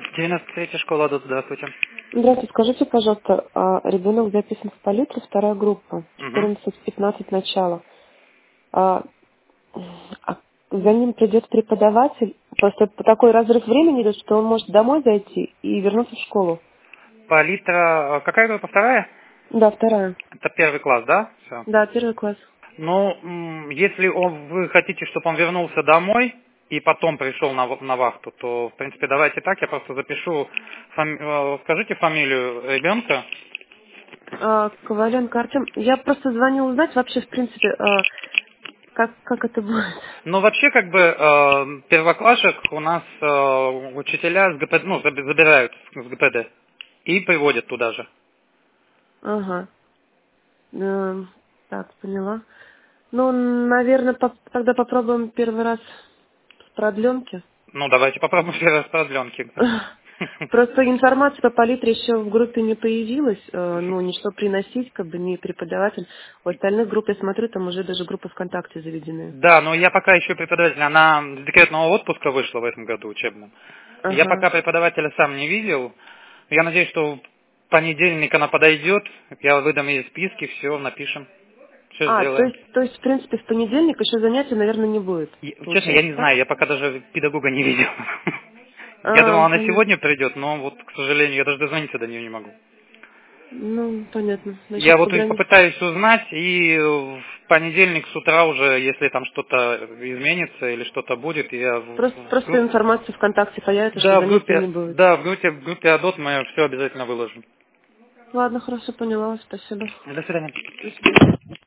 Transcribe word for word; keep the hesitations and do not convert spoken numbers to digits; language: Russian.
девяносто третья школа, да, здравствуйте. Здравствуйте, скажите, пожалуйста, а ребенок записан в палитру, вторая группа, Угу. четырнадцать пятнадцать начало. А, а за ним придет преподаватель, просто такой разрыв времени идет, что он может домой зайти и вернуться в школу. Палитра, а какая группа, вторая? Да, вторая. Это первый класс, да? Все. Да, первый класс. Ну, м, если он, вы хотите, чтобы он вернулся домой и потом пришел на, в- на вахту, то, в принципе, давайте так, я просто запишу, фами- э, скажите фамилию ребенка. А, Коваленко Артем, я просто звоню узнать вообще, в принципе, а, как, как это будет. Ну, вообще, как бы, э, первоклашек у нас э, учителя с ГПД, ну, заби- забирают с ГПД и приводят туда же. Ага. Эм, Так, поняла. Ну, наверное, тогда попробуем первый раз с продленки. Ну, давайте попробуем первый раз продленки. Просто информация по палитре еще в группе не появилась, э, ну, ни что приносить, как бы, ни преподаватель. У остальных групп, я смотрю, там уже даже группы ВКонтакте заведены. Да, но я пока еще преподаватель, она с декретного отпуска вышла в этом году учебном. Я Ага. пока преподавателя сам не видел. Я надеюсь, что в понедельник она подойдет, я выдам ей списки, все, напишем, все А, то сделаем. есть, то есть, в принципе, в понедельник еще занятий, наверное, не будет, И, честно, я получается, не так? знаю, я пока даже педагога не видел. Я думал, А, она понятно. сегодня придет, но вот, к сожалению, я даже дозвониться до нее не могу. Ну, понятно. Я Значит, вот позвонить. попытаюсь узнать, и в понедельник с утра уже, если там что-то изменится или что-то будет, я в, Просто, в просто гру- информация ВКонтакте появится, что да, в занятий не группе, будет. да, в группе, в группе Адот мы все обязательно выложим. Ладно, хорошо, поняла, спасибо. До свидания. До свидания.